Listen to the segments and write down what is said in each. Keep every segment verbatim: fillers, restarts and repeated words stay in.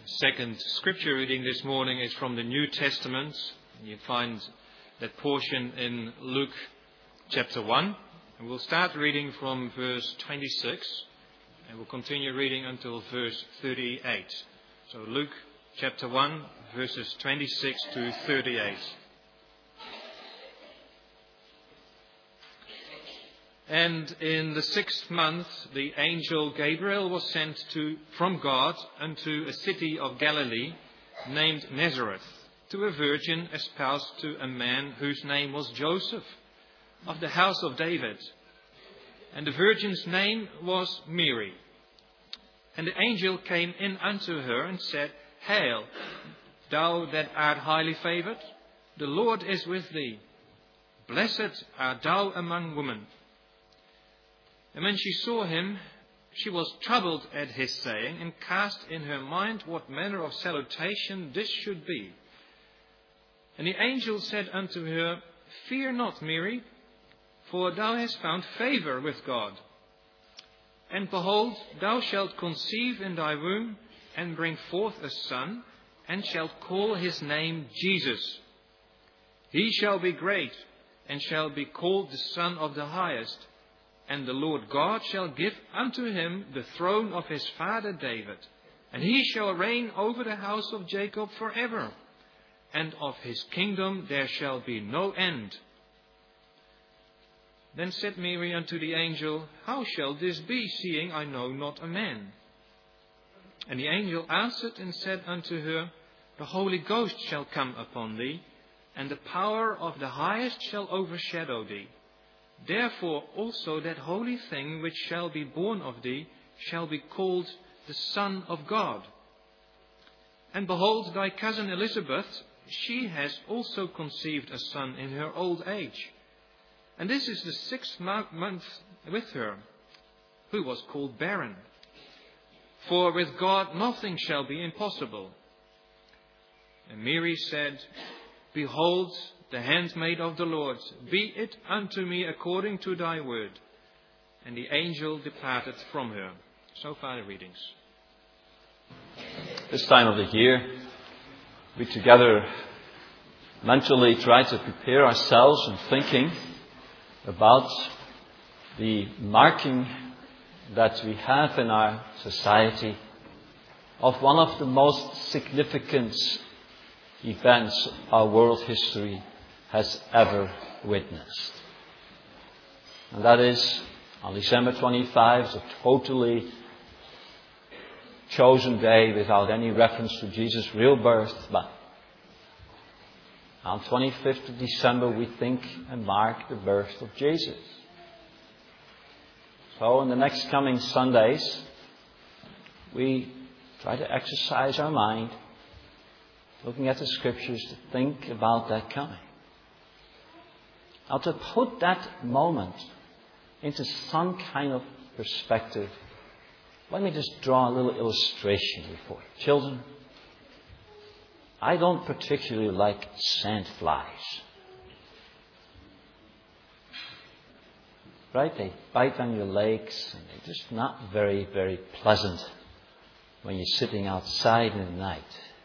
Second scripture reading this morning is from the New Testament. You find that portion in Luke chapter one. And we'll start reading from verse twenty-six and we'll continue reading until verse thirty-eight. So Luke chapter one, verses twenty-six to thirty-eight. And in the sixth month, the angel Gabriel was sent to, from God unto a city of Galilee named Nazareth, to a virgin espoused to a man whose name was Joseph, of the house of David. And the virgin's name was Mary. And the angel came in unto her and said, Hail, thou that art highly favoured, the Lord is with thee. Blessed art thou among women. And when she saw him, she was troubled at his saying, and cast in her mind what manner of salutation this should be. And the angel said unto her, Fear not, Mary, for thou hast found favour with God. And behold, thou shalt conceive in thy womb, and bring forth a son, and shalt call his name Jesus. He shall be great, and shall be called the Son of the Highest. And the Lord God shall give unto him the throne of his father David. And he shall reign over the house of Jacob forever. And of his kingdom there shall be no end. Then said Mary unto the angel, How shall this be, seeing I know not a man? And the angel answered and said unto her, The Holy Ghost shall come upon thee, and the power of the Highest shall overshadow thee. Therefore also that holy thing which shall be born of thee shall be called the Son of God. And behold, thy cousin Elizabeth, she has also conceived a son in her old age. And this is the sixth month with her, who was called barren. For with God nothing shall be impossible. And Mary said, Behold, the handmaid of the Lord, be it unto me according to thy word. And the angel departed from her. So far the readings. This time of the year, we together mentally try to prepare ourselves and thinking about the marking that we have in our society of one of the most significant events our world history has ever witnessed. And that is, on December twenty-fifth, a totally chosen day without any reference to Jesus' real birth, but on twenty-fifth of December we think and mark the birth of Jesus. So in the next coming Sundays, we try to exercise our mind, looking at the scriptures to think about that coming. Now, to put that moment into some kind of perspective, let me just draw a little illustration before you. Children, I don't particularly like sandflies. Right? They bite on your legs and they're just not very, very pleasant when you're sitting outside in the night.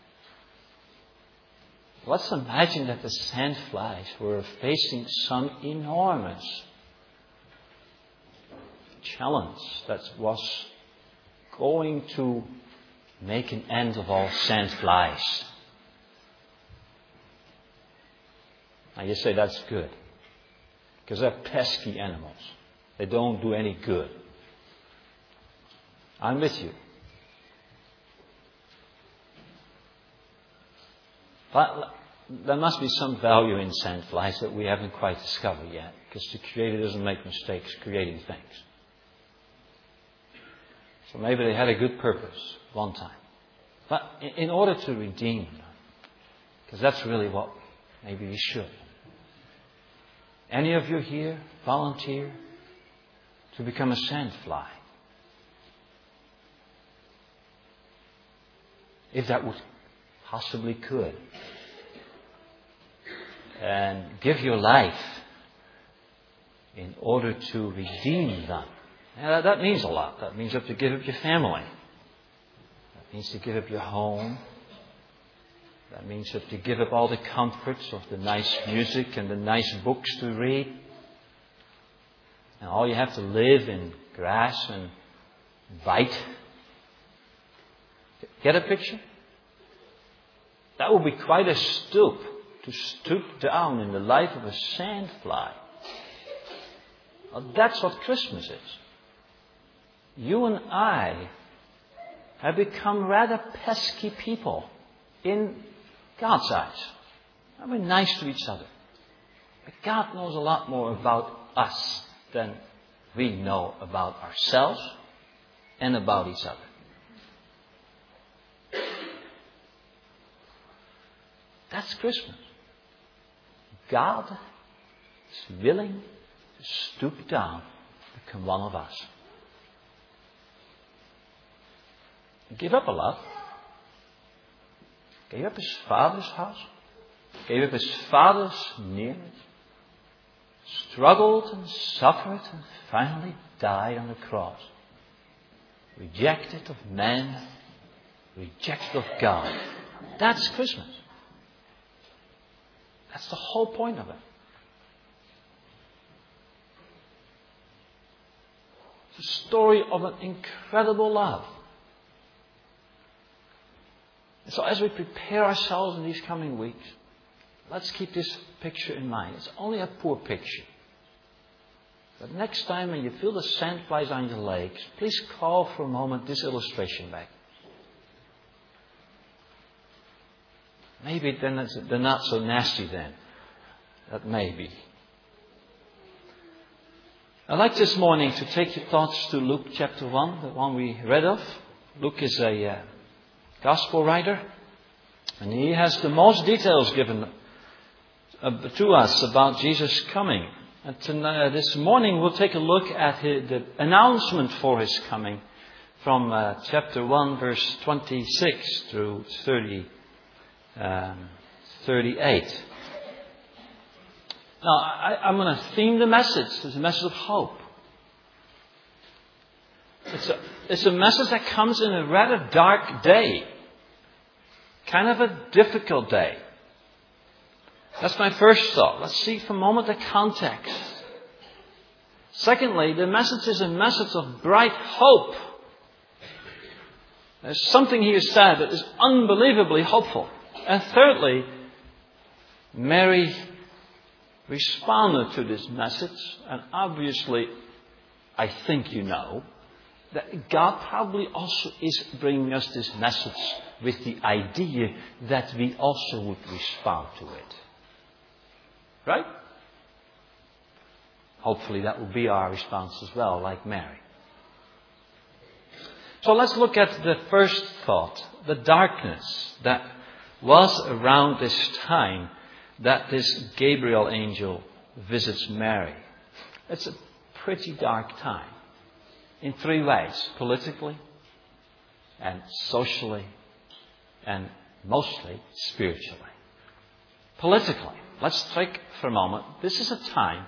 Let's imagine that the sandflies were facing some enormous challenge that was going to make an end of all sandflies. Now you say that's good, because they're pesky animals. They don't do any good. I'm with you. But there must be some value in sandflies that we haven't quite discovered yet, because the Creator doesn't make mistakes creating things. So maybe they had a good purpose one time. But in order to redeem them, because that's really what maybe we should. Any of you here volunteer to become a sandfly? If that would possibly could. And give your life in order to redeem them. Now, that means a lot. That means you have to give up your family. It means to give up your home. That means you have to give up all the comforts of the nice music and the nice books to read. And all you have to live in grass and bite. Get a picture? That would be quite a stoop, to stoop down in the life of a sandfly. Well, that's what Christmas is. You and I have become rather pesky people in God's eyes. And we're nice to each other. But God knows a lot more about us than we know about ourselves and about each other. That's Christmas. God is willing to stoop down to become one of us. He gave up a lot. Gave up his father's house. Gave up his father's nearness. Struggled and suffered and finally died on the cross. Rejected of man. Rejected of God. That's Christmas. That's the whole point of it. It's a story of an incredible love. And so as we prepare ourselves in these coming weeks, let's keep this picture in mind. It's only a poor picture. But next time when you feel the sandflies on your legs, please call for a moment this illustration back. Maybe then it's, they're not so nasty then. That may be. I'd like this morning to take your thoughts to Luke chapter one, the one we read of. Luke is a uh, gospel writer. And he has the most details given uh, to us about Jesus coming. And tonight, uh, this morning we'll take a look at his, the announcement for his coming from uh, chapter one, verse twenty-six through thirty. Um, thirty-eight. Now, I, I'm going to theme the message. It's a message of hope. It's a, it's a message that comes in a rather dark day. Kind of a difficult day. That's my first thought. Let's see for a moment the context. Secondly, the message is a message of bright hope. There's something here said that is unbelievably hopeful. And thirdly, Mary responded to this message. And obviously, I think you know, that God probably also is bringing us this message with the idea that we also would respond to it. Right? Hopefully that will be our response as well, like Mary. So let's look at the first thought, the darkness that was around this time that this Gabriel angel visits Mary. It's a pretty dark time in three ways: politically and socially and mostly spiritually. Politically, let's think for a moment. This is a time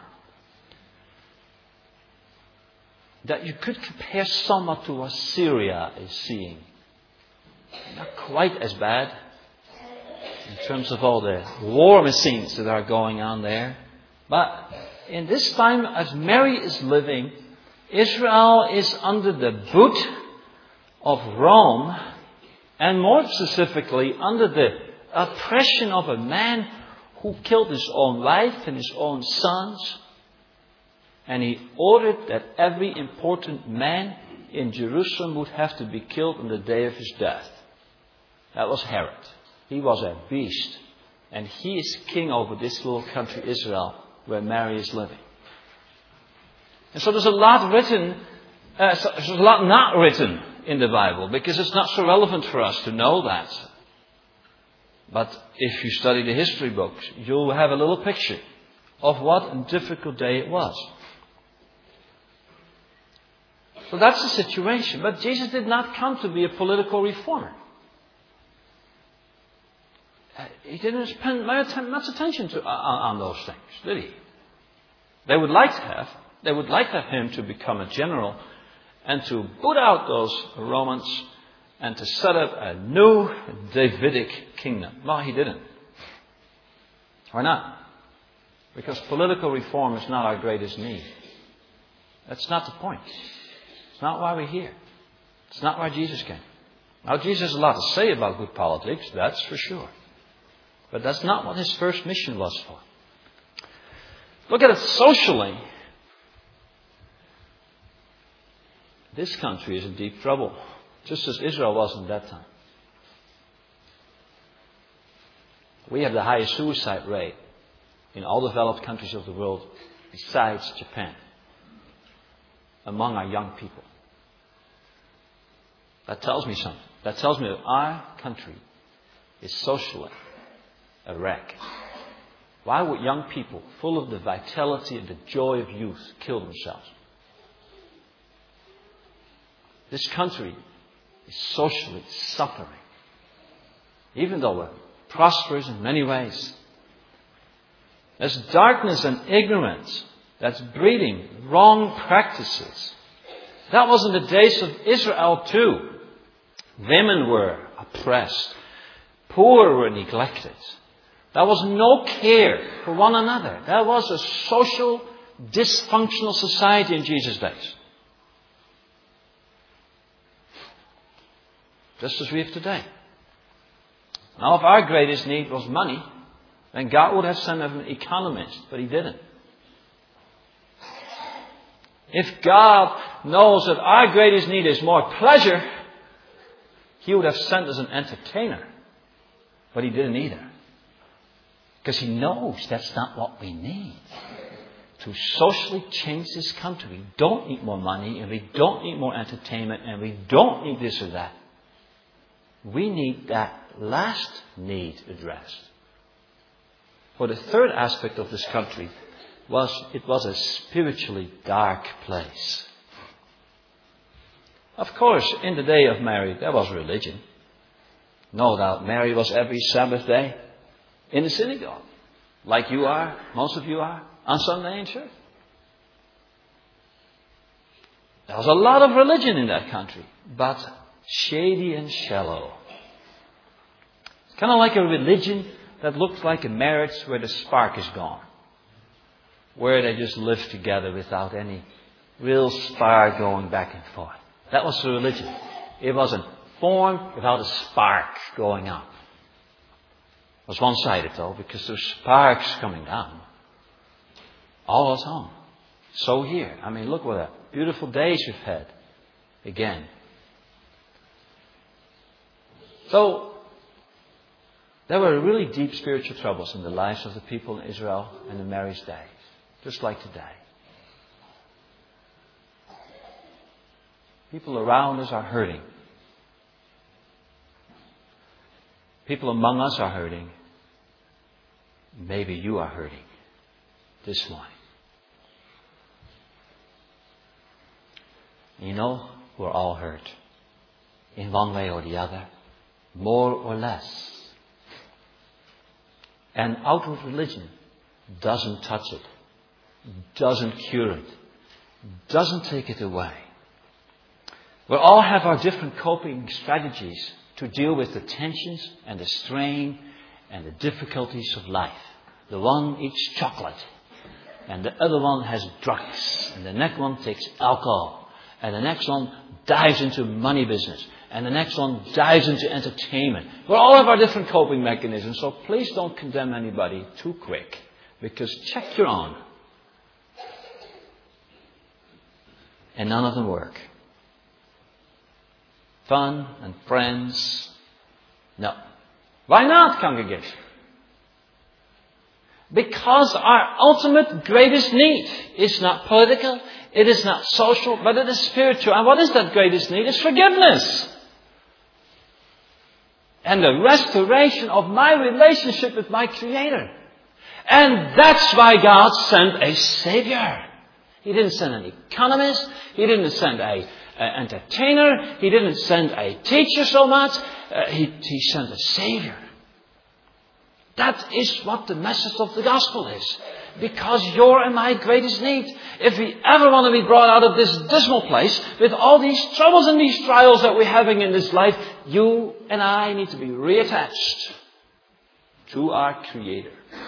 that you could compare somewhat to what Syria is seeing. Not quite as bad in terms of all the war machines that are going on there. But in this time, as Mary is living, Israel is under the boot of Rome, and more specifically under the oppression of a man who killed his own wife and his own sons. And he ordered that every important man in Jerusalem would have to be killed on the day of his death. That was Herod. He was a beast. And he is king over this little country, Israel, where Mary is living. And so there's a lot written, uh, so there's a lot not written in the Bible, because it's not so relevant for us to know that. But if you study the history books, you'll have a little picture of what a difficult day it was. So that's the situation. But Jesus did not come to be a political reformer. He didn't spend much attention to, on, on those things, did he? They would like to have. They would like to have him to become a general and to put out those Romans and to set up a new Davidic kingdom. Well, he didn't. Why not? Because political reform is not our greatest need. That's not the point. It's not why we're here. It's not why Jesus came. Now, Jesus has a lot to say about good politics, that's for sure. But that's not what his first mission was for. Look at it socially. This country is in deep trouble, just as Israel was in that time. We have the highest suicide rate in all developed countries of the world, besides Japan, among our young people. That tells me something. That tells me that our country is socially a wreck. Why would young people, full of the vitality and the joy of youth, kill themselves? This country is socially suffering. Even though we're prosperous in many ways. There's darkness and ignorance that's breeding wrong practices. That was in the days of Israel too. Women were oppressed. Poor were neglected. There was no care for one another. That was a social, dysfunctional society in Jesus' days. Just as we have today. Now, if our greatest need was money, then God would have sent an economist, but he didn't. If God knows that our greatest need is more pleasure, he would have sent us an entertainer, but he didn't either. Because he knows that's not what we need. To socially change this country, we don't need more money, and we don't need more entertainment, and we don't need this or that. We need that last need addressed. For the third aspect of this country was it was a spiritually dark place. Of course, in the day of Mary, there was religion. No doubt Mary was every Sabbath day in the synagogue. Like you are, most of you are, on Sunday in church. There was a lot of religion in that country, but shady and shallow. It's kind of like a religion that looks like a marriage where the spark is gone. Where they just live together without any real spark going back and forth. That was the religion. It wasn't formed without a spark going up. It was one-sided though, because there's sparks coming down. All the time. So here, I mean, look what a beautiful days we've had. Again. So, there were really deep spiritual troubles in the lives of the people in Israel and in Mary's days. Just like today. People around us are hurting. People among us are hurting. Maybe you are hurting this morning. You know, we're all hurt. In one way or the other. More or less. And outward religion doesn't touch it. Doesn't cure it. Doesn't take it away. We all have our different coping strategies to deal with the tensions and the strain and the difficulties of life. The one eats chocolate. And the other one has drugs. And the next one takes alcohol. And the next one dives into money business. And the next one dives into entertainment. We all have our different coping mechanisms. So please don't condemn anybody too quick. Because check your own. And none of them work. Fun and friends. No. Why not, congregation? Because our ultimate greatest need is not political, it is not social, but it is spiritual. And what is that greatest need? It's forgiveness. And the restoration of my relationship with my Creator. And that's why God sent a Savior. He didn't send an economist. He didn't send a, a entertainer. He didn't send a teacher so much. Uh, he, he sent a Savior. That is what the message of the gospel is. because your and my greatest need. If we ever want to be brought out of this dismal place with all these troubles and these trials that we're having in this life, you and I need to be reattached to our Creator.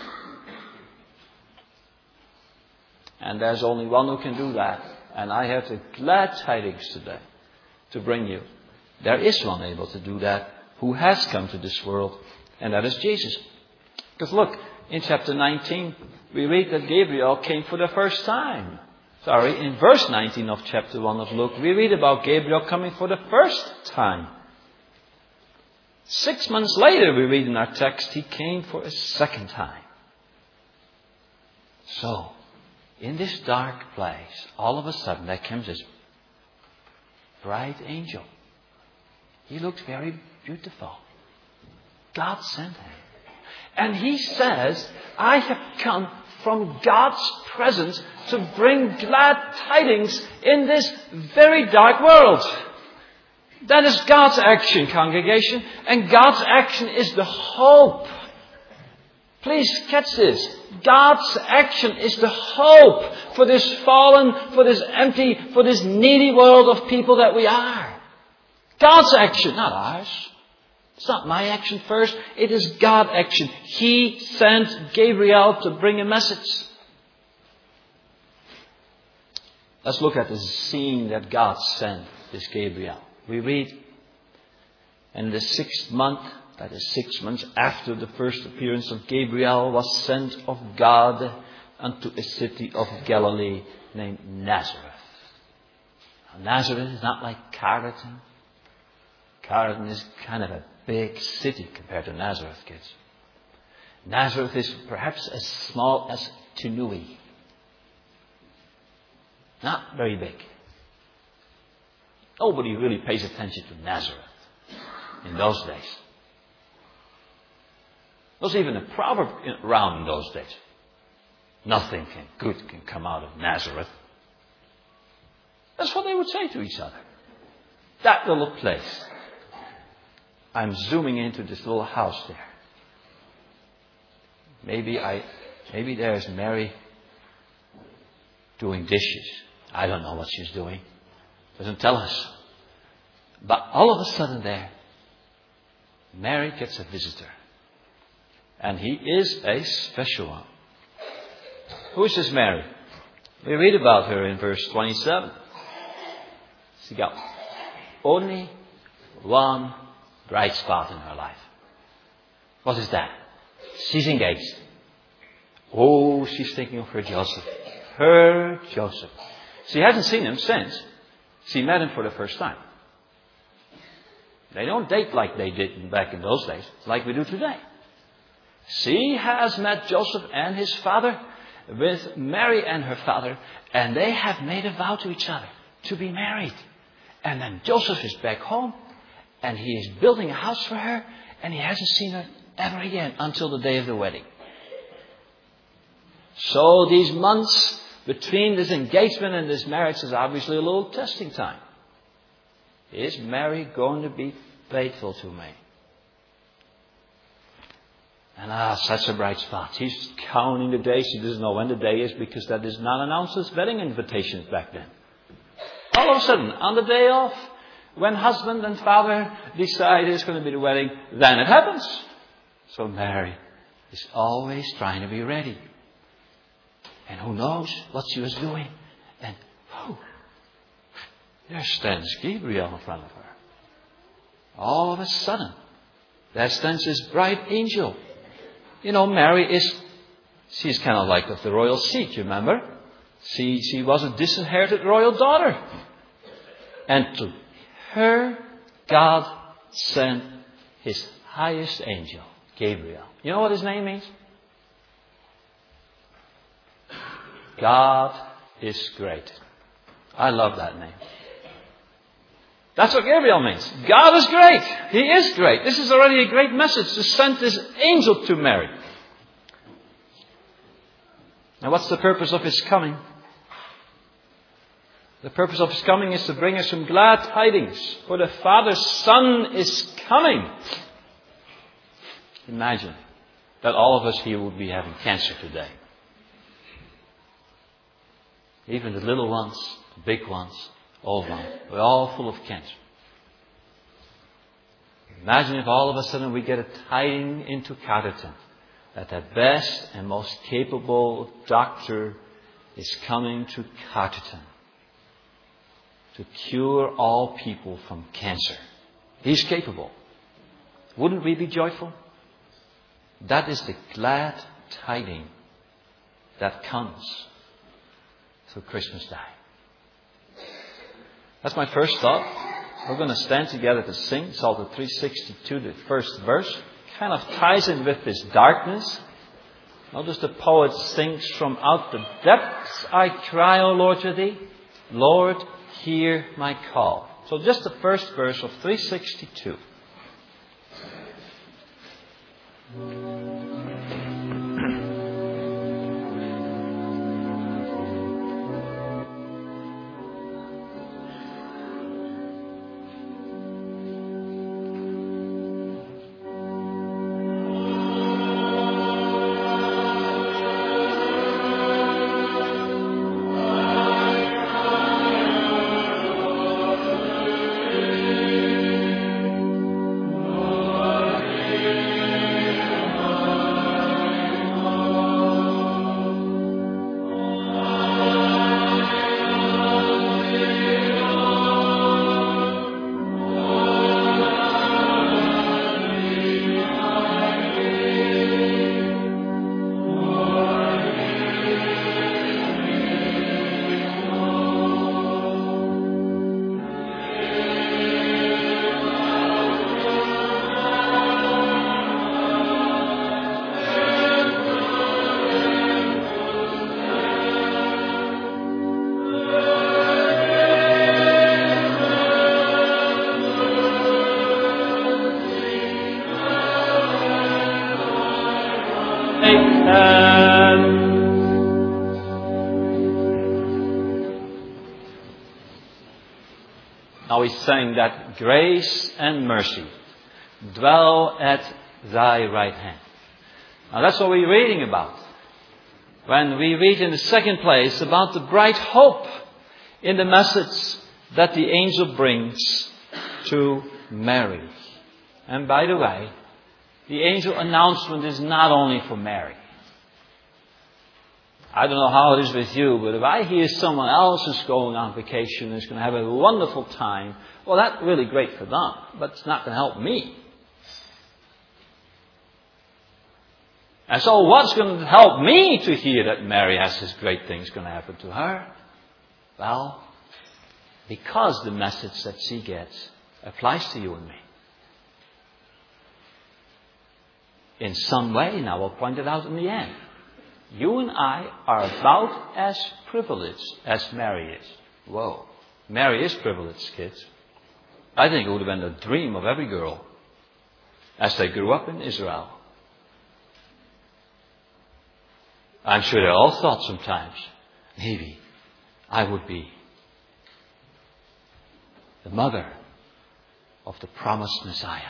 And there's only one who can do that. And I have the glad tidings today to bring you. There is one able to do that who has come to this world, and that is Jesus. Because look, in chapter nineteen, we read that Gabriel came for the first time. Sorry, in verse nineteen of chapter one of Luke, we read about Gabriel coming for the first time. Six months later, we read in our text, he came for a second time. So, in this dark place, all of a sudden there comes this bright angel. He looked very beautiful. God sent him. And he says, I have come from God's presence to bring glad tidings in this very dark world. That is God's action, congregation. And God's action is the hope. Please catch this. God's action is the hope for this fallen, for this empty, for this needy world of people that we are. God's action, not ours. It's not my action first. It is God's action. He sent Gabriel to bring a message. Let's look at the scene that God sent this Gabriel. We read, in the sixth month, that is six months after the first appearance of Gabriel, was sent of God unto a city of Galilee named Nazareth. Now, Nazareth is not like Carleton. Carleton is kind of a big city compared to Nazareth, kids. Nazareth is perhaps as small as Tunui. Not very big. Nobody really pays attention to Nazareth in those days. There was even a proverb around in those days. Nothing can, good can come out of Nazareth. That's what they would say to each other. That little place. I'm zooming into this little house there. Maybe I, maybe there's Mary doing dishes. I don't know what she's doing. Doesn't tell us. But all of a sudden there, Mary gets a visitor. And he is a special one. Who is this Mary? We read about her in verse twenty-seven. She got only one bright spot in her life. What is that? She's engaged. Oh, she's thinking of her Joseph. Her Joseph. She hasn't seen him since she met him for the first time. They don't date like they did back in those days, like we do today. She has met Joseph and his father with Mary and her father, and they have made a vow to each other to be married. And then Joseph is back home, and he is building a house for her, and he hasn't seen her ever again until the day of the wedding. So these months between this engagement and this marriage is obviously a little testing time. Is Mary going to be faithful to me? And ah, such a bright spot. He's counting the days. He doesn't know when the day is because that is not announced as wedding invitations back then. All of a sudden, on the day off, when husband and father decide it's going to be the wedding, then it happens. So Mary is always trying to be ready. And who knows what she was doing. And, oh, there stands Gabriel in front of her. All of a sudden, there stands this bright angel. You know, Mary is, she's kind of like of the royal seat, you remember? She, she was a disinherited royal daughter. And to her, God sent his highest angel, Gabriel. You know what his name means? God is great. I love that name. That's what Gabriel means. God is great. He is great. This is already a great message to send this angel to Mary. Now, what's the purpose of his coming? The purpose of his coming is to bring us some glad tidings. For the Father's Son is coming. Imagine that all of us here would be having cancer today. Even the little ones, the big ones, all of them. We're all full of cancer. Imagine if all of a sudden we get a tiding into Carterton that the best and most capable doctor is coming to Carterton to cure all people from cancer. He's capable. Wouldn't we be joyful? That is the glad tiding that comes through Christmas Day. That's my first thought. We're going to stand together to sing Psalm three sixty-two, the first verse. Kind of ties in with this darkness. Notice the poet sings, from out the depths I cry, O Lord, to thee. Lord, hear my call. So just the first verse of three sixty-two. Now he's saying that grace and mercy dwell at thy right hand. Now that's what we're reading about. When we read in the second place about the bright hope in the message that the angel brings to Mary. And by the way, the angel announcement is not only for Mary. I don't know how it is with you, but if I hear someone else is going on vacation and is going to have a wonderful time, well, that's really great for them, but it's not going to help me. And so what's going to help me to hear that Mary has this great things going to happen to her? Well, because the message that she gets applies to you and me. In some way, now I'll point it out in the end. You and I are about as privileged as Mary is. Whoa. Mary is privileged, kids. I think it would have been the dream of every girl as they grew up in Israel. I'm sure they all thought sometimes, maybe I would be the mother of the promised Messiah.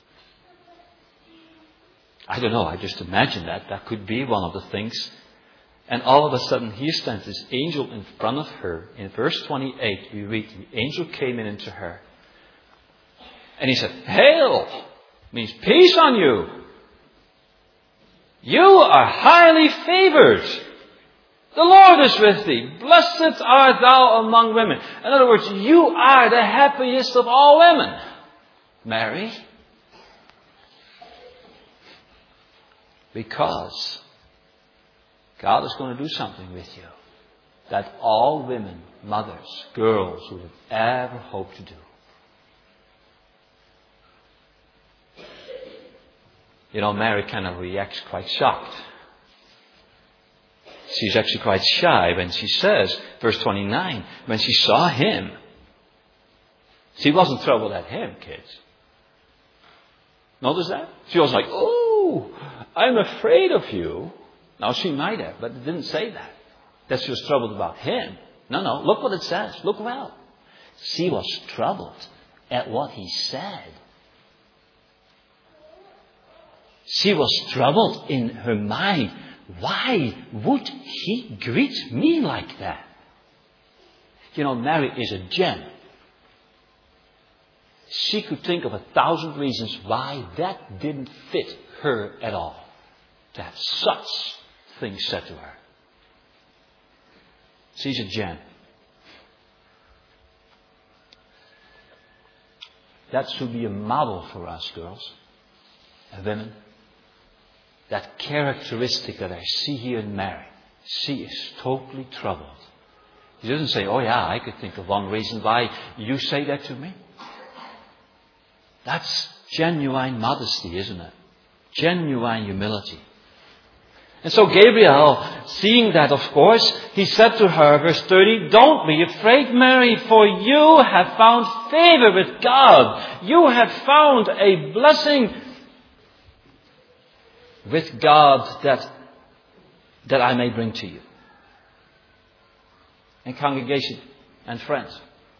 I don't know, I just imagine that. That could be one of the things. And all of a sudden, here stands this angel in front of her. In verse twenty-eight, we read, the angel came in into her. And he said, Hail! Means peace on you. You are highly favored. The Lord is with thee. Blessed art thou among women. In other words, you are the happiest of all women. Mary. Because God is going to do something with you that all women, mothers, girls would have ever hoped to do. You know, Mary kind of reacts quite shocked. She's actually quite shy when she says, verse twenty-nine, when she saw him. She wasn't troubled at him, kids. Notice that? She was like, oh, I'm afraid of you. Now she might have, but it didn't say that. That she was troubled about him. No, no, look what it says. Look well. She was troubled at what he said. She was troubled in her mind. Why would he greet me like that? You know, Mary is a gem. She could think of a thousand reasons why that didn't fit her at all. To have such things said to her. She's a gem. That should be a model for us girls and women. That characteristic that I see here in Mary. She is totally troubled. She doesn't say, oh yeah, I could think of one reason why you say that to me. That's genuine modesty, isn't it? Genuine humility. And so Gabriel, seeing that, of course, he said to her, verse thirty, don't be afraid, Mary, for you have found favor with God. You have found a blessing with God that, that I may bring to you. And congregation and friends,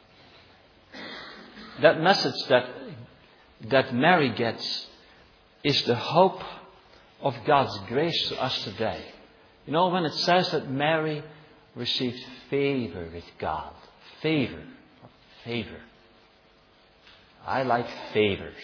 that message that, that Mary gets is the hope of God's grace to us today. You know, when it says that Mary received favor with God. Favor. Favor. I like favors.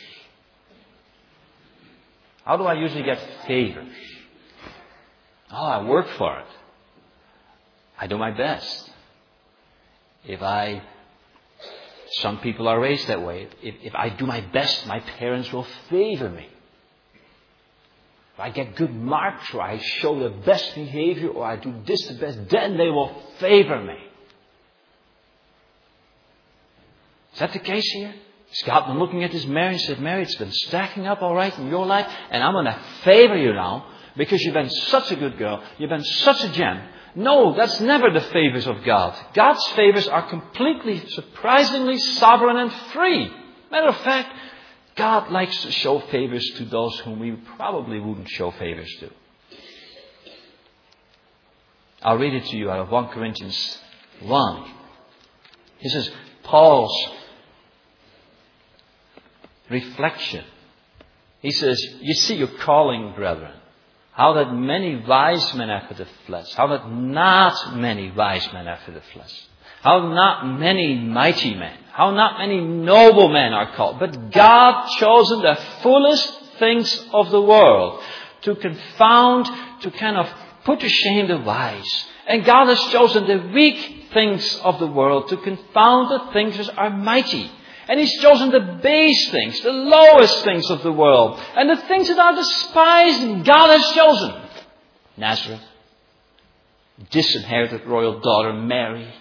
How do I usually get favors? Oh, I work for it. I do my best. If I, some people are raised that way. If, if I do my best, my parents will favor me. If I get good marks, or I show the best behavior, or I do this the best, then they will favor me. Is that the case here? Has God been looking at this Mary and said, Mary, it's been stacking up all right in your life, and I'm going to favor you now, because you've been such a good girl, you've been such a gem. No, that's never the favors of God. God's favors are completely, surprisingly sovereign and free. Matter of fact, God likes to show favors to those whom we probably wouldn't show favors to. I'll read it to you out of First Corinthians one. This is Paul's reflection. He says, you see your calling, brethren. How that many wise men after the flesh. How that not many wise men after the flesh. How not many mighty men. How not many noble men are called. But God chosen the foolish things of the world to confound, to kind of put to shame the wise. And God has chosen the weak things of the world to confound the things that are mighty. And He's chosen the base things, the lowest things of the world. And the things that are despised, God has chosen. Nazareth, disinherited royal daughter Mary.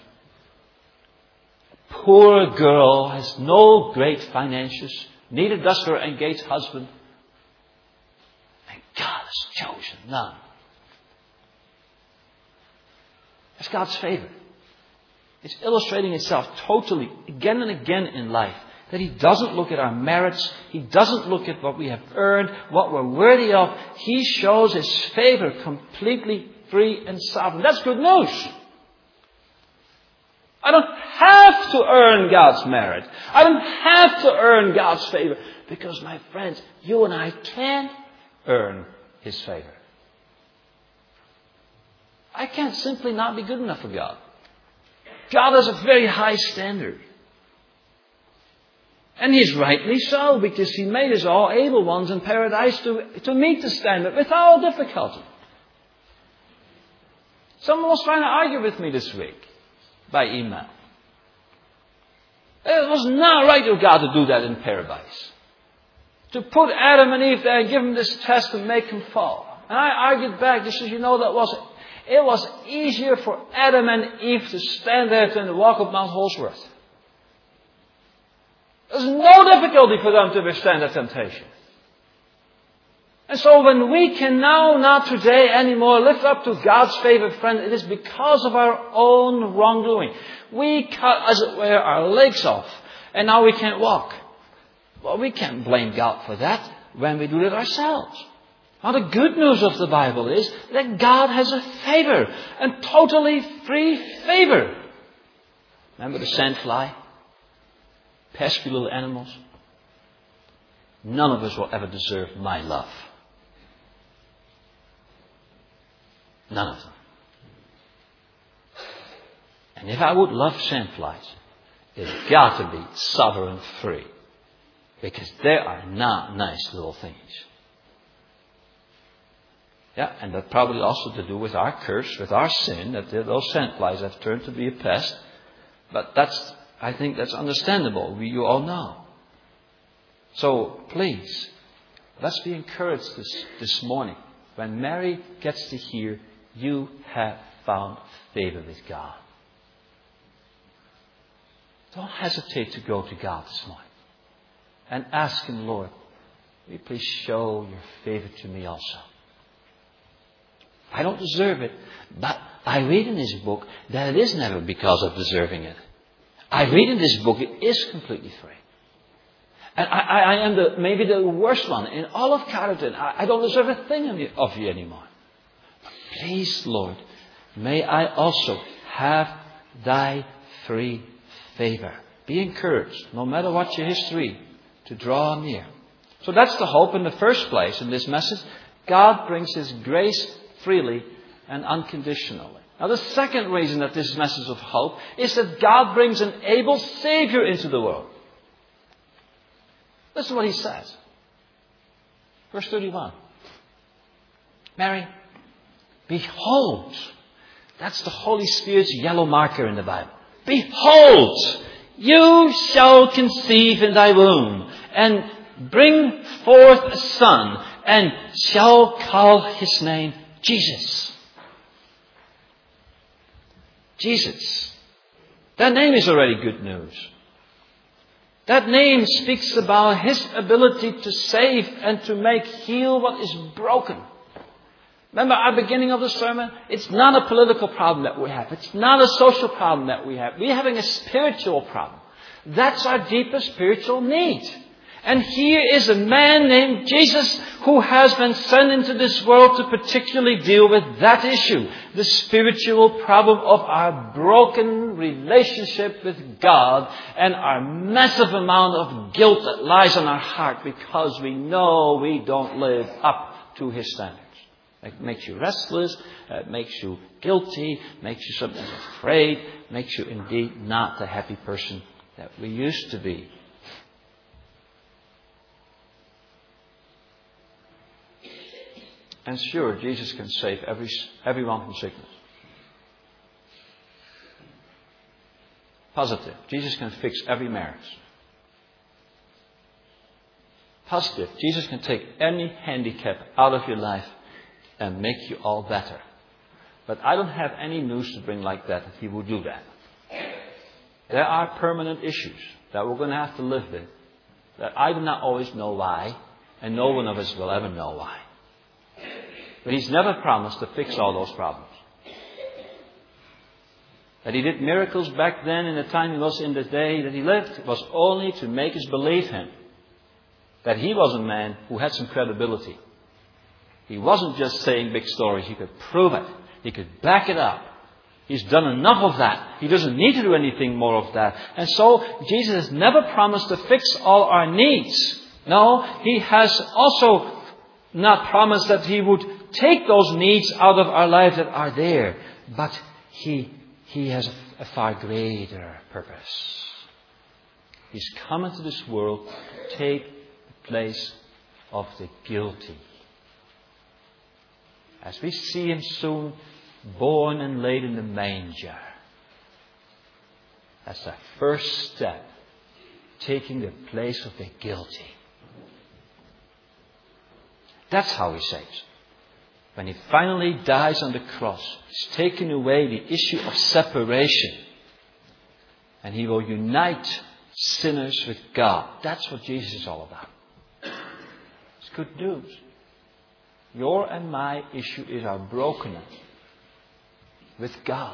Poor girl, has no great finances, neither does her engaged husband. And God has chosen none. That's God's favor. It's illustrating itself totally again and again in life. That He doesn't look at our merits. He doesn't look at what we have earned, what we're worthy of. He shows His favor completely free and sovereign. That's good news. I don't have to earn God's merit. I don't have to earn God's favor. Because, my friends, you and I can't earn His favor. I can't simply not be good enough for God. God has a very high standard. And He's rightly so, because He made us all able ones in paradise to, to meet the standard without difficulty. Someone was trying to argue with me this week by email. It was not right of God to do that in paradise. To put Adam and Eve there and give them this test and make them fall. And I argued back. This is, you know, that was it was easier for Adam and Eve to stand there than to walk up Mount Holsworth. There's no difficulty for them to withstand that temptation. And so when we can now not today anymore live up to God's favor, friend, it is because of our own wrongdoing. We cut, as it were, our legs off, and now we can't walk. Well, we can't blame God for that when we do it ourselves. Now the good news of the Bible is that God has a favor, a totally free favor. Remember the sandfly? Pesky little animals. None of us will ever deserve my love. None of them. And if I would love sandflies, it's got to be sovereign free. Because they are not nice little things. Yeah, and that probably also to do with our curse, with our sin, that those sandflies have turned to be a pest. But that's, I think that's understandable. We, you all know. So please, let's be encouraged this, this morning. When Mary gets to hear, you have found favor with God. Don't hesitate to go to God this morning. And ask Him, Lord, will you please show your favor to me also? I don't deserve it, but I read in this book that it is never because of deserving it. I read in this book it is completely free. And I, I, I am the maybe the worst one in all of Carleton. I, I don't deserve a thing of you, of you anymore. But please, Lord, may I also have thy free favor. Be encouraged, no matter what your history, to draw near. So that's the hope in the first place in this message. God brings His grace freely and unconditionally. Now the second reason that this message of hope is that God brings an able Savior into the world. Listen to what He says. Verse thirty-one. Mary, behold. That's the Holy Spirit's yellow marker in the Bible. Behold, you shall conceive in thy womb and bring forth a son and shall call his name Jesus. Jesus. That name is already good news. That name speaks about His ability to save and to make heal what is broken. Remember our beginning of the sermon? It's not a political problem that we have. It's not a social problem that we have. We're having a spiritual problem. That's our deepest spiritual need. And here is a man named Jesus who has been sent into this world to particularly deal with that issue. The spiritual problem of our broken relationship with God and our massive amount of guilt that lies on our heart because we know we don't live up to His standards. It makes you restless, it makes you guilty, makes you sometimes afraid, makes you indeed not the happy person that we used to be. And sure, Jesus can save every, everyone from sickness. Positive. Jesus can fix every marriage. Positive. Jesus can take any handicap out of your life and make you all better. But I don't have any news to bring like that, that He will do that. There are permanent issues that we're going to have to live with, that I do not always know why, and no one of us will ever know why. But He's never promised to fix all those problems. That He did miracles back then in the time He was in the day that He lived was only to make us believe Him. That He was a man who had some credibility. He wasn't just saying big stories. He could prove it. He could back it up. He's done enough of that. He doesn't need to do anything more of that. And so Jesus has never promised to fix all our needs. No, He has also not promised that He would take those needs out of our life that are there. But He, he has a far greater purpose. He's come into this world to take the place of the guilty. As we see Him soon born and laid in the manger. That's the first step. Taking the place of the guilty. That's how He saves. When He finally dies on the cross, He's taken away the issue of separation. And He will unite sinners with God. That's what Jesus is all about. It's good news. Your and my issue is our brokenness with God.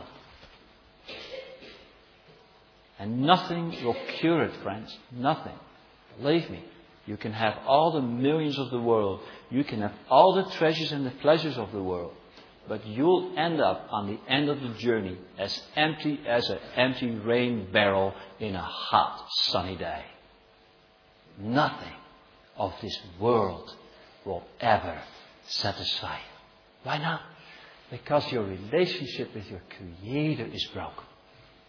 And nothing will cure it, friends. Nothing. Believe me. You can have all the millions of the world. You can have all the treasures and the pleasures of the world. But you'll end up on the end of the journey as empty as an empty rain barrel in a hot, sunny day. Nothing of this world will ever satisfy you. Why not? Because your relationship with your Creator is broken.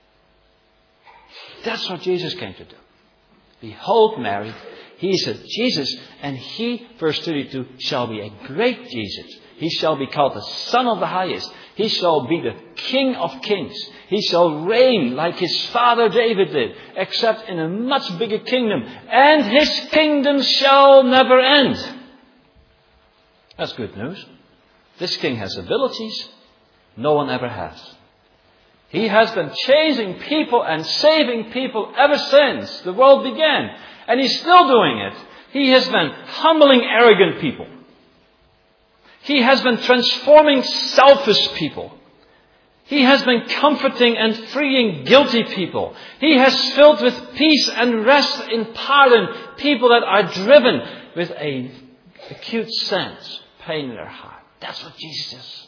That's what Jesus came to do. Behold, Mary, he is a Jesus, and he, verse thirty-two, shall be a great Jesus. He shall be called the Son of the Highest. He shall be the King of Kings. He shall reign like his father David did, except in a much bigger kingdom. And his kingdom shall never end. That's good news. This king has abilities no one ever has. He has been chasing people and saving people ever since the world began. And he's still doing it. He has been humbling arrogant people. He has been transforming selfish people. He has been comforting and freeing guilty people. He has filled with peace and rest in pardon people that are driven with an acute sense, pain in their heart. That's what Jesus is.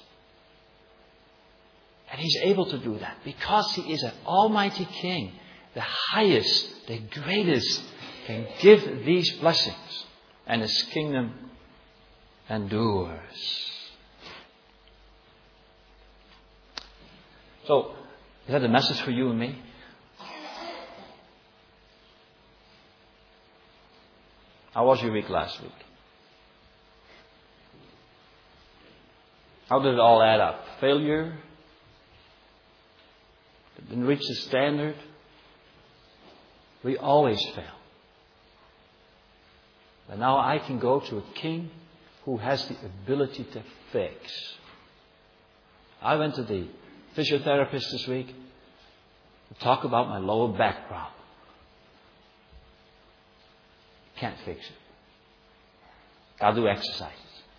And he's able to do that because he is an almighty king, the highest, the greatest, can give these blessings, and his kingdom endures. So, is that a message for you and me? How was your week last week? How did it all add up? Failure? Didn't reach the standard? We always fail. But now I can go to a king who has the ability to fix. I went to the physiotherapist this week to talk about my lower back problem. Can't fix it. I'll do exercises.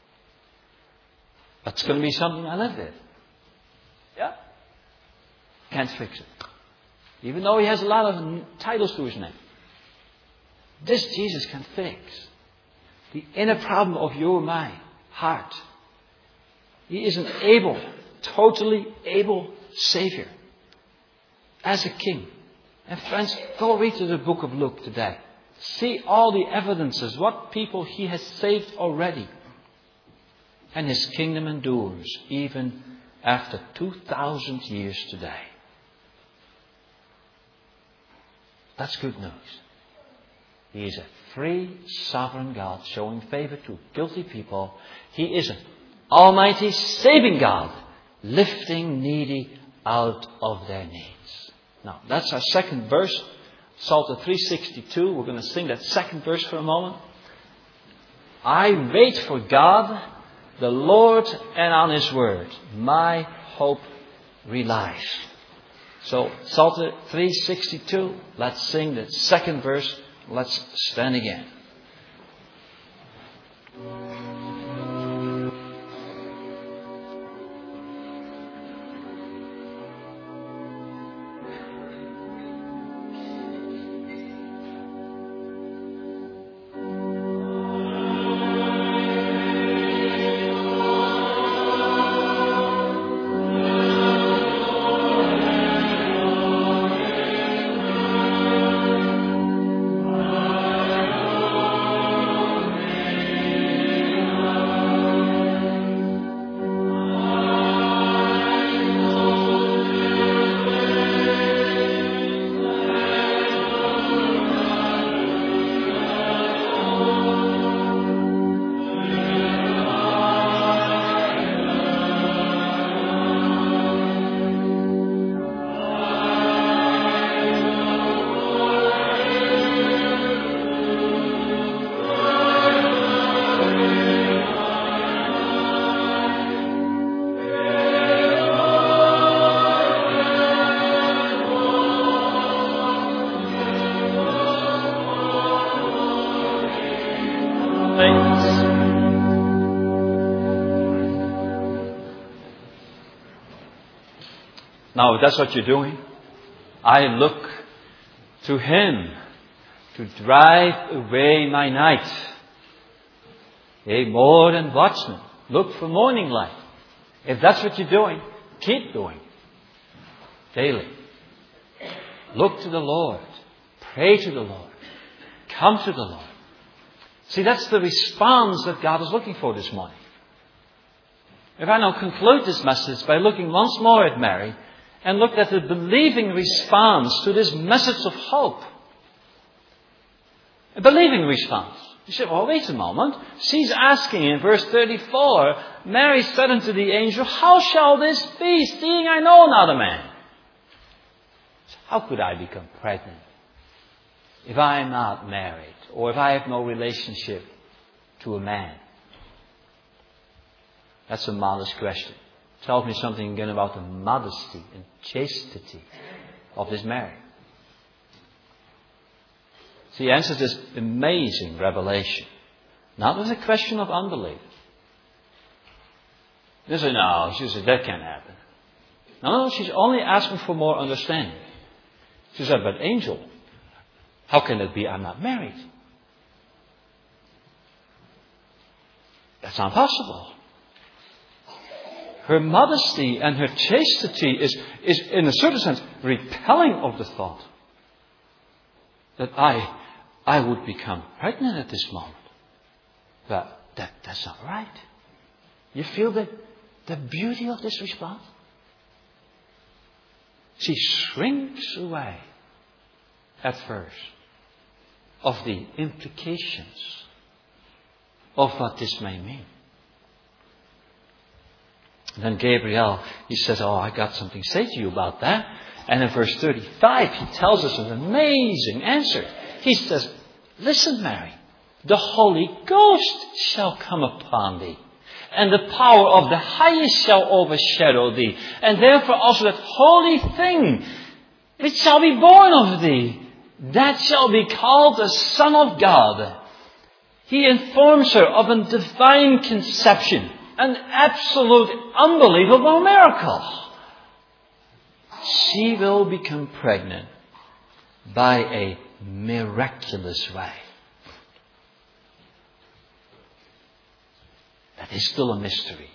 That's going to be something I live with. Yeah? Can't fix it. Even though he has a lot of titles to his name. This Jesus can fix the inner problem of your mind, heart. He is an able, totally able Savior. As a King. And friends, go read through the book of Luke today. See all the evidences, what people he has saved already. And his kingdom endures even after two thousand years today. That's good news. He is a free, sovereign God showing favor to guilty people. He is an almighty, saving God lifting needy out of their needs. Now, that's our second verse. Psalter three sixty-two. We're going to sing that second verse for a moment. I wait for God, the Lord, and on His word. My hope relies. So, Psalter three sixty-two. Let's sing the second verse. Let's stand again. Now, if that's what you're doing, I look to Him to drive away my night. A more than watchman, look for morning light. If that's what you're doing, keep doing. Daily. Look to the Lord. Pray to the Lord. Come to the Lord. See, that's the response that God is looking for this morning. If I now conclude this message by looking once more at Mary, and looked at the believing response to this message of hope. A believing response. You say, well, wait a moment. She's asking in verse thirty-four, Mary said unto the angel, how shall this be, seeing I know not a man? How could I become pregnant if I am not married, or if I have no relationship to a man? That's a modest question. Tells me something again about the modesty and chastity of this Mary. She answers this amazing revelation, not as a question of unbelief. They say, no, she said, that can't happen. No, no, she's only asking for more understanding. She said, but angel, how can it be I'm not married? That's not possible. Her modesty and her chastity is, is in a certain sense, repelling of the thought that I, I would become pregnant at this moment. But that, that's not right. You feel the, the beauty of this response? She shrinks away at first of the implications of what this may mean. And then Gabriel, he says, oh, I got something to say to you about that. And in verse thirty-five, he tells us an amazing answer. He says, listen, Mary, the Holy Ghost shall come upon thee, and the power of the highest shall overshadow thee. And therefore also that holy thing which shall be born of thee, that shall be called the Son of God. He informs her of a divine conception, an absolute unbelievable miracle. She will become pregnant by a miraculous way. That is still a mystery.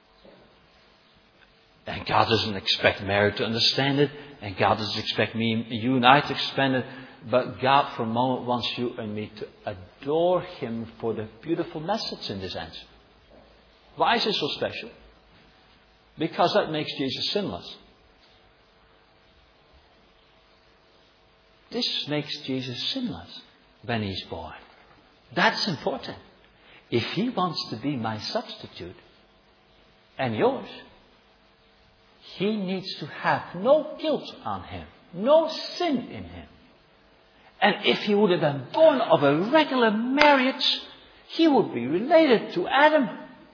And God doesn't expect Mary to understand it. And God doesn't expect me, you and I to expand it. But God for a moment wants you and me to adore Him for the beautiful message in this answer. Why is it so special? Because that makes Jesus sinless. This makes Jesus sinless when He's born. That's important. If He wants to be my substitute and yours, He needs to have no guilt on Him, no sin in Him. And if He would have been born of a regular marriage, He would be related to Adam.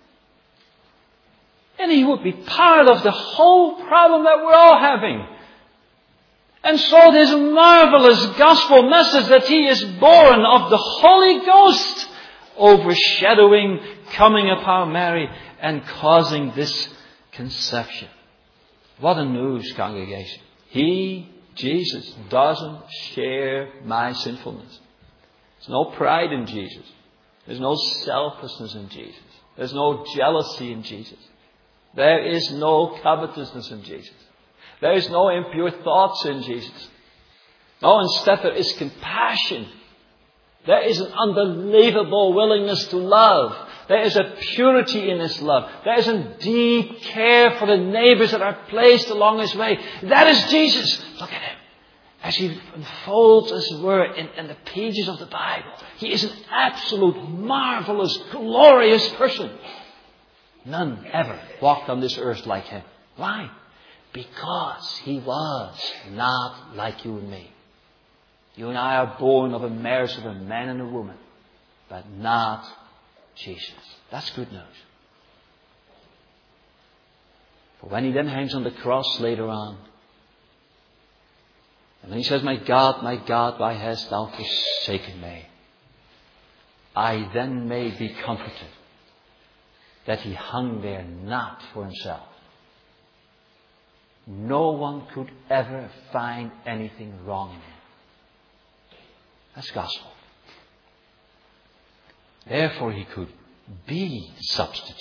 And He would be part of the whole problem that we're all having. And so this marvelous gospel message that He is born of the Holy Ghost, overshadowing, coming upon Mary and causing this conception. What a news, congregation. He, Jesus, doesn't share my sinfulness. There's no pride in Jesus. There's no selflessness in Jesus. There's no jealousy in Jesus. There is no covetousness in Jesus. There is no impure thoughts in Jesus. No, instead there is compassion. There is an unbelievable willingness to love. There is a purity in His love. There is a deep care for the neighbors that are placed along His way. That is Jesus. Look at Him. As He unfolds His word in, in the pages of the Bible. He is an absolute, marvelous, glorious person. None ever walked on this earth like Him. Why? Because He was not like you and me. You and I are born of a marriage of a man and a woman, but not Jesus. That's good news. For when He then hangs on the cross later on, and then He says, my God, my God, why hast thou forsaken me? I then may be comforted that He hung there not for Himself. No one could ever find anything wrong in Him. That's gospel. Therefore He could be the substitute.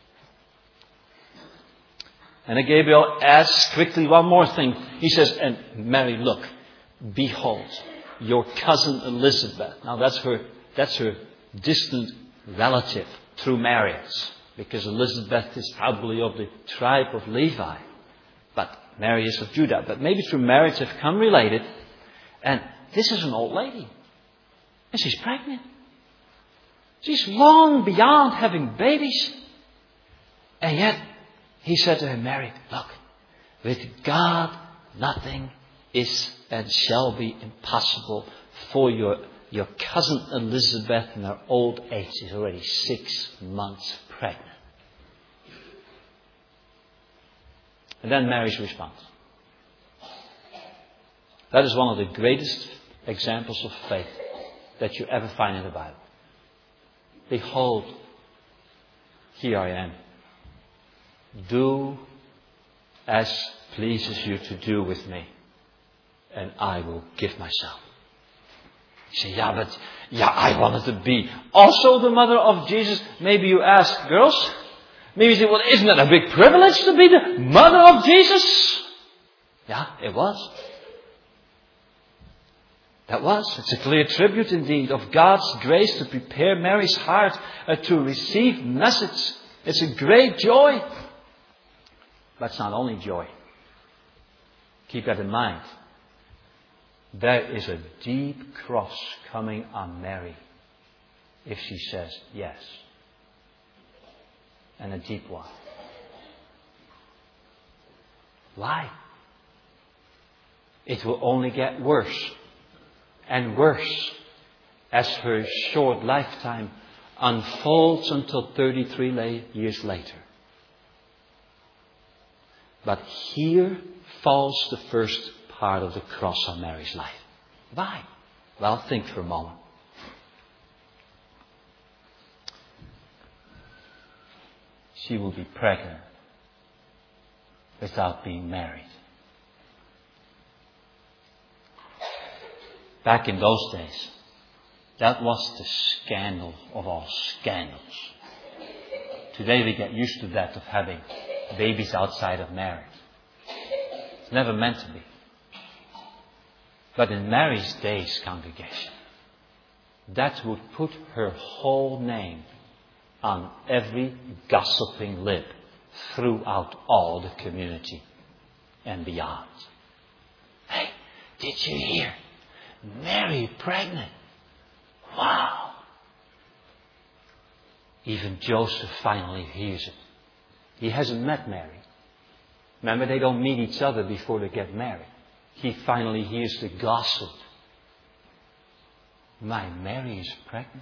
And then Gabriel asks quickly one more thing. He says, and Mary, look, behold, your cousin Elizabeth. Now that's her, that's her distant relative through marriage. Because Elizabeth is probably of the tribe of Levi. But Mary is of Judah, but maybe through marriage they've come related. And this is an old lady. And she's pregnant. She's long beyond having babies. And yet, he said to her, Mary, look, with God nothing is and shall be impossible for your, your cousin Elizabeth in her old age. She's already six months pregnant. And then Mary's response. That is one of the greatest examples of faith that you ever find in the Bible. Behold, here I am. Do as pleases you to do with me, and I will give myself. You say, yeah, but yeah, I wanted to be also the mother of Jesus. Maybe you ask, girls, maybe you say, well, isn't it a big privilege to be the mother of Jesus? Yeah, it was. That was. It's a clear tribute indeed of God's grace to prepare Mary's heart uh, to receive message. It's a great joy. But it's not only joy. Keep that in mind. There is a deep cross coming on Mary if she says yes. And a deep one. Why? It will only get worse and worse as her short lifetime unfolds until thirty-three years later. But here falls the first part of the cross on Mary's life. Why? Well, think for a moment. She will be pregnant without being married. Back in those days, that was the scandal of all scandals. Today we get used to that, of having babies outside of marriage. It's never meant to be. But in Mary's days, congregation, that would put her whole name on every gossiping lip throughout all the community and beyond. Hey, did you hear? Mary pregnant. Wow. Even Joseph finally hears it. He hasn't met Mary. Remember, they don't meet each other before they get married. He finally hears the gossip. My Mary is pregnant.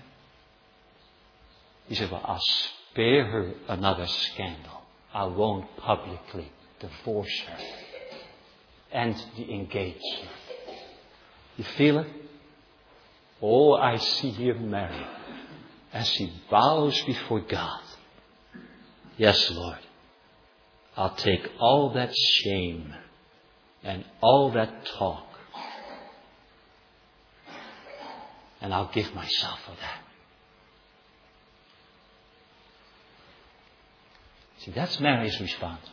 He said, well, I'll spare her another scandal. I won't publicly divorce her and the engagement. You feel it? Oh, I see here Mary as she bows before God. Yes, Lord. I'll take all that shame and all that talk, and I'll give myself for that. See, that's Mary's response.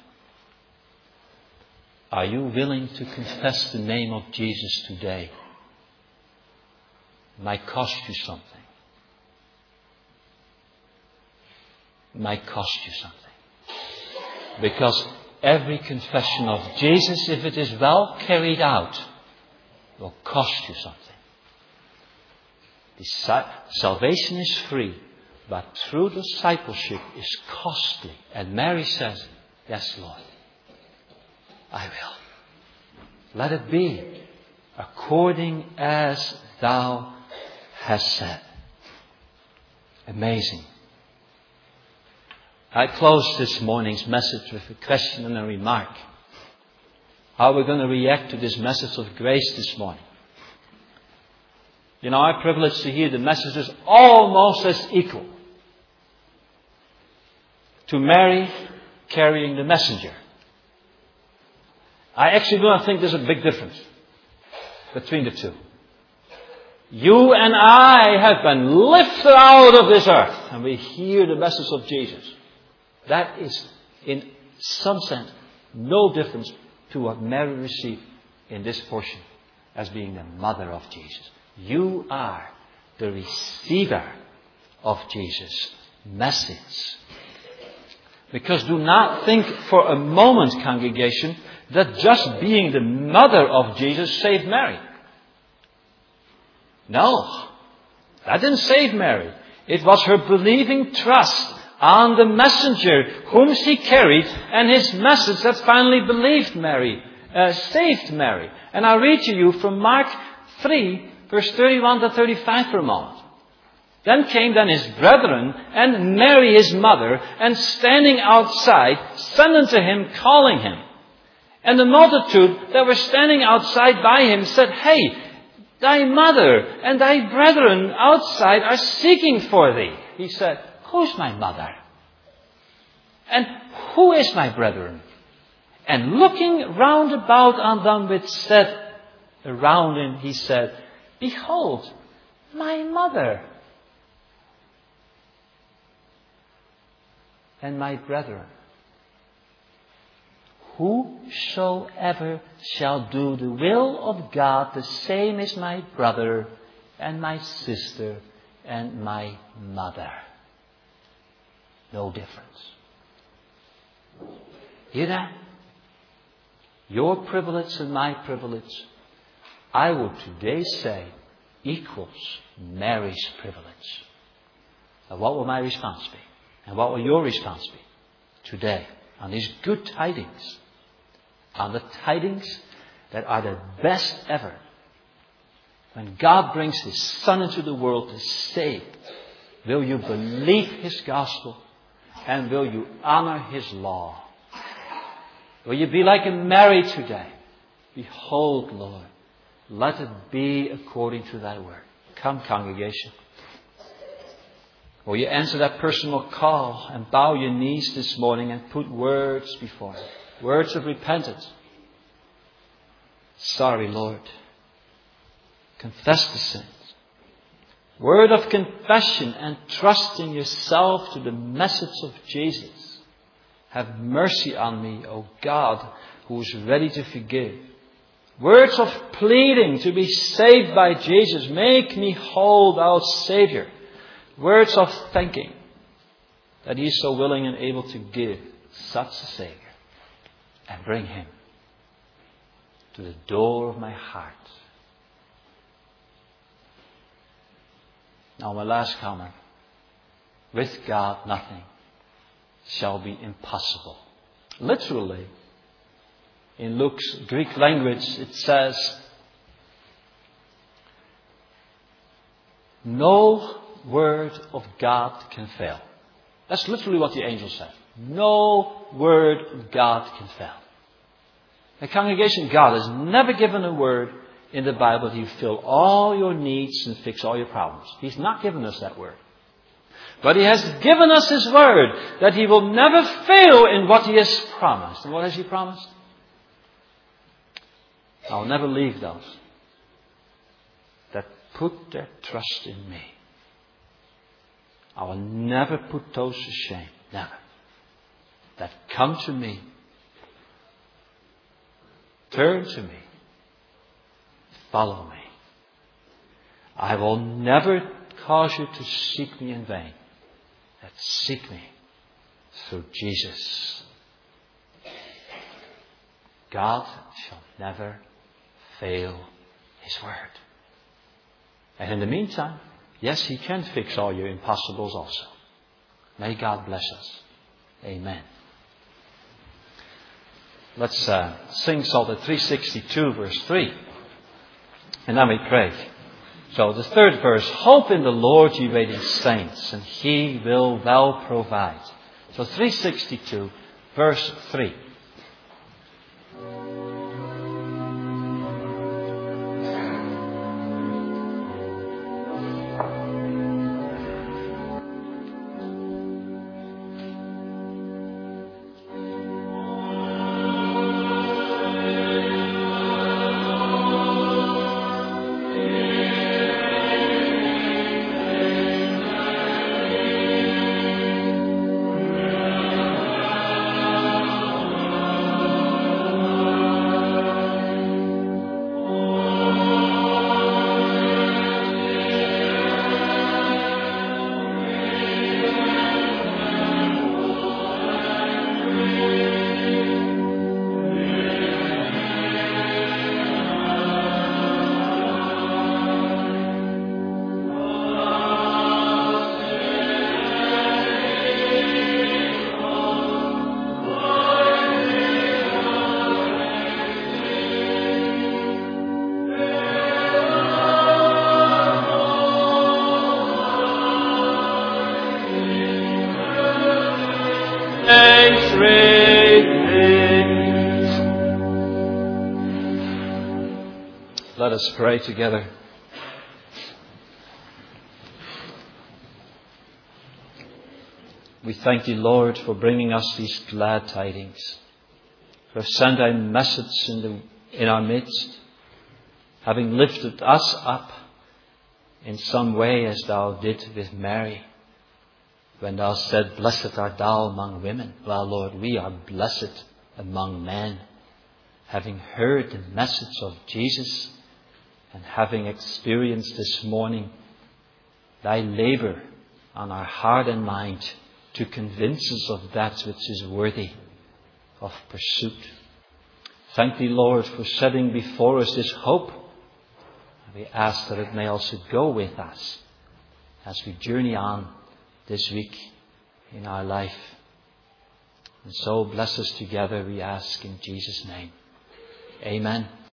Are you willing to confess the name of Jesus today? It might cost you something. It might cost you something. Because every confession of Jesus, if it is well carried out, will cost you something. The salvation is free, but true discipleship is costly. And Mary says, yes, Lord, I will. Let it be according as thou hast said. Amazing. I close this morning's message with a question and a remark. How we're going to react to this message of grace this morning. You know, I'm privileged to hear the messages almost as equal to Mary carrying the messenger. I actually do not think there's a big difference between the two. You and I have been lifted out of this earth, and we hear the message of Jesus. That is, in some sense, no difference to what Mary received in this portion as being the mother of Jesus. You are the receiver of Jesus' message. Because do not think for a moment, congregation, that just being the mother of Jesus saved Mary. No, that didn't save Mary. It was her believing trust on the messenger whom she carried and his message that finally believed Mary, uh, saved Mary. And I'll read to you from Mark three, verse thirty-one to thirty-five for a moment. Then came then his brethren and Mary his mother, and standing outside, sent unto him, calling him. And the multitude that were standing outside by him said, Hey, thy mother and thy brethren outside are seeking for thee. He said, Who's my mother? And who is my brethren? And looking round about on them which sat around him, he said, Behold, my mother and my brethren. Whosoever shall do the will of God, the same is my brother and my sister and my mother. No difference. Hear that? Your privilege and my privilege, I would today say, equals Mary's privilege. Now, what will my response be? And what will your response be today on these good tidings? On the tidings that are the best ever. When God brings His Son into the world to save, will you believe His gospel? And will you honor His law? Will you be like a Mary today? Behold, Lord, let it be according to thy word. Come, congregation. Will you answer that personal call and bow your knees this morning and put words before Him? Words of repentance. Sorry, Lord. Confess the sins. Word of confession and trusting yourself to the message of Jesus. Have mercy on me, O God, who is ready to forgive. Words of pleading to be saved by Jesus. Make me whole, thou Savior. Words of thanking that He is so willing and able to give such a Savior. And bring Him to the door of my heart. Now my last comment. With God nothing shall be impossible. Literally, in Luke's Greek language, it says, no word of God can fail. That's literally what the angel said. No word of God can fail. The congregation, God has never given a word in the Bible that He will fill all your needs and fix all your problems. He's not given us that word. But He has given us His word that He will never fail in what He has promised. And what has He promised? I'll never leave those that put their trust in me. I will never put those to shame. Never. That come to me. Turn to me. Follow me. I will never cause you to seek me in vain. That seek me through Jesus. God shall never fail His word. And in the meantime, yes, He can fix all your impossibles also. May God bless us. Amen. Let's uh, sing Psalm three sixty-two, verse three. And then we pray. So the third verse, hope in the Lord, ye radiant saints, and He will well provide. So three sixty-two, verse three. thanks raise. Let us pray together. We thank Thee, Lord, for bringing us these glad tidings. You have sent Thy message in, the, in our midst, having lifted us up in some way as Thou did with Mary. When Thou said, "Blessed art Thou among women." Well, Lord, we are blessed among men, having heard the message of Jesus and having experienced this morning Thy labor on our heart and mind to convince us of that which is worthy of pursuit. Thank Thee, Lord, for setting before us this hope. We ask that it may also go with us as we journey on this week in our life. And so bless us together, we ask in Jesus' name. Amen.